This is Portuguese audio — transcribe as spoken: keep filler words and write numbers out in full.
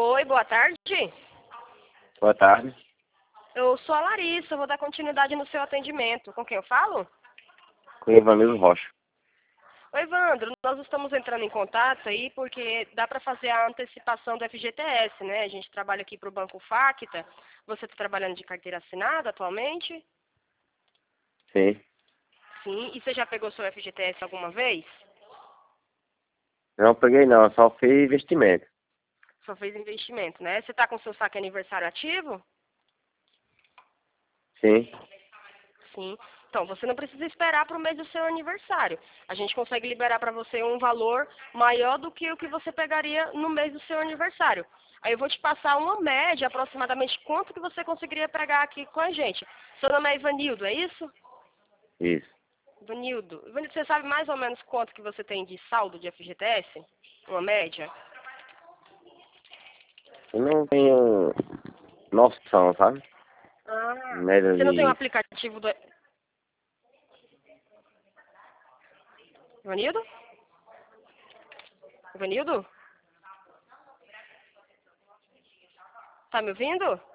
Oi, boa tarde. Boa tarde. Eu sou a Larissa, vou dar continuidade no seu atendimento. Com quem eu falo? Com o Ivanildo Rocha. Oi, Evandro, nós estamos entrando em contato aí porque dá para fazer a antecipação do F G T S, né? A gente trabalha aqui para o Banco Facta. Você está trabalhando de carteira assinada atualmente? Sim. Sim. E você já pegou seu F G T S alguma vez? Não peguei não, só fiz investimento. Só fez investimento, né? Você está com seu saque aniversário ativo? Sim. Sim. Então, você não precisa esperar para o mês do seu aniversário. A gente consegue liberar para você um valor maior do que o que você pegaria no mês do seu aniversário. Aí eu vou te passar uma média, aproximadamente, quanto que você conseguiria pegar aqui com a gente. Seu nome é Ivanildo, é isso? Isso. Ivanildo. Ivanildo, você sabe mais ou menos quanto que você tem de saldo de F G T S? Uma média? Eu não tenho noção, sabe? Ah, Média você não tem o de... aplicativo do... Ivanildo? Ivanildo? Tá me ouvindo?